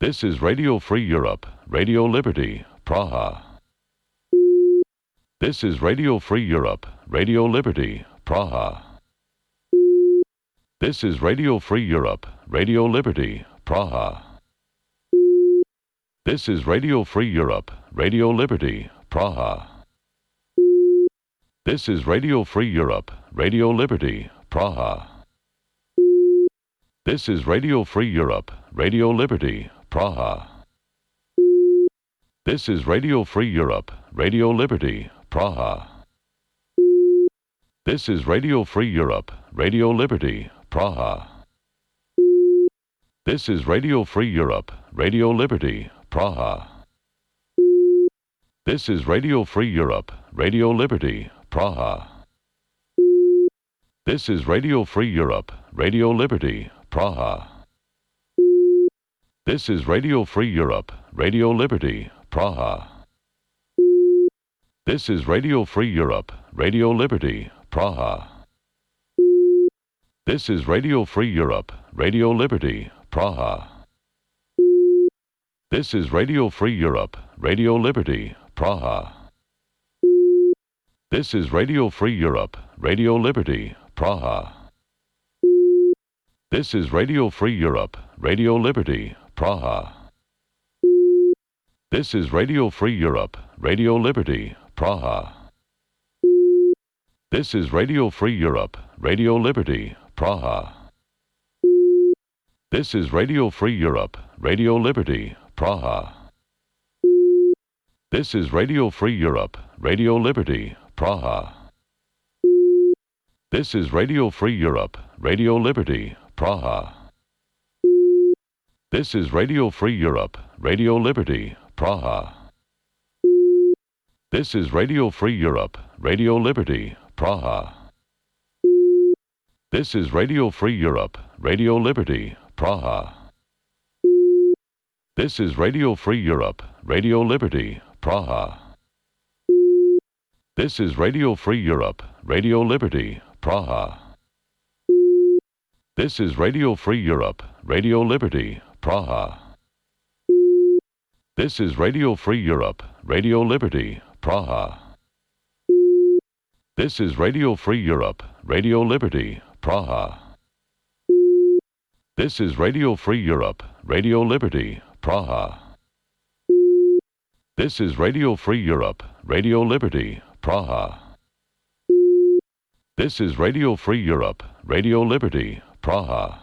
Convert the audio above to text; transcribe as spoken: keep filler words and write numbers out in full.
This is Radio Free Europe, Radio Liberty, Praha. This is Radio Free Europe, Radio Liberty, Praha. This is Radio Free Europe, Radio Liberty, Praha. This is Radio Free Europe, Radio Liberty, Praha. This is Radio Free Europe, Radio Liberty, Praha. This is Radio Free Europe, Radio Liberty, Praha. This is Radio Free Europe, Radio Liberty, Praha. This is Radio Free Europe, Radio Liberty, Praha. This is Radio Free Europe, Radio Liberty, Praha. This is Radio Free Europe, Radio Liberty, Praha. This is Radio Free Europe, Radio Liberty, Praha. This is Radio Free Europe, Radio Liberty, Praha. This is Radio Free Europe, Radio Liberty, Praha. This is Radio Free Europe, Radio Liberty, Praha. This is Radio Free Europe, Radio Liberty, Praha. This is Radio Free Europe, Radio Liberty, Praha. This is Radio Free Europe, Radio Liberty, Praha. This is Radio Free Europe, Radio Liberty, Praha. This is Radio Free Europe, Radio Liberty, Praha. This is Radio Free Europe, Radio Liberty, Praha. This is Radio Free Europe, Radio Liberty, Praha. This is Radio Free Europe, Radio Liberty, Praha. This is Radio Free Europe, Radio Liberty, Praha. This is Radio Free Europe, Radio Liberty, Praha. This is Radio Free Europe, Radio Liberty, Praha. This is Radio Free Europe, Radio Liberty, Praha. This is Radio Free Europe, Radio Liberty, Praha. This is Radio Free Europe, Radio Liberty, Praha. This is Radio Free Europe, Radio Liberty, Praha. This is Radio Free Europe, Radio Liberty, Praha. This is Radio Free Europe, Radio Liberty, Praha. This is Radio Free Europe, Radio Liberty, Praha. This is Radio Free Europe, Radio Liberty, Praha.